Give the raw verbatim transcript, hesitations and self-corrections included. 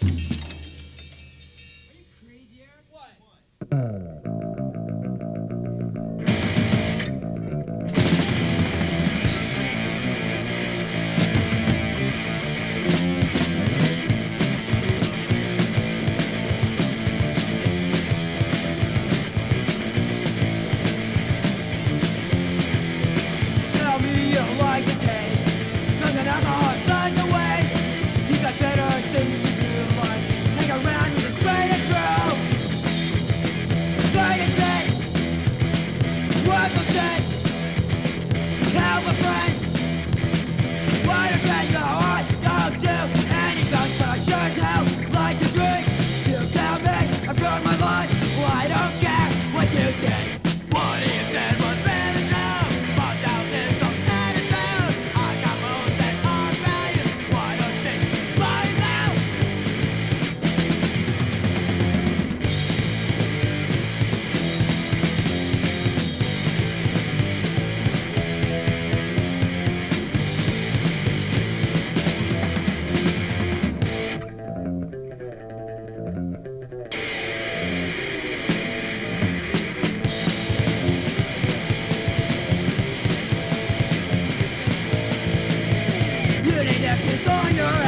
Tell me you like the taste, 'cause an alcohol is such a waste. You got better things to do, like hang around with the straightest girl. Straight and fit, worthless shit. Help a friend. Why to get your heart? Don't do anything, but I sure as hell like to drink. You tell me I've burned my life, well I don't care what you think. What he said was really true, but thousands of attitude. I got moves that are valued. Why don't you think for yourself? You need actions on your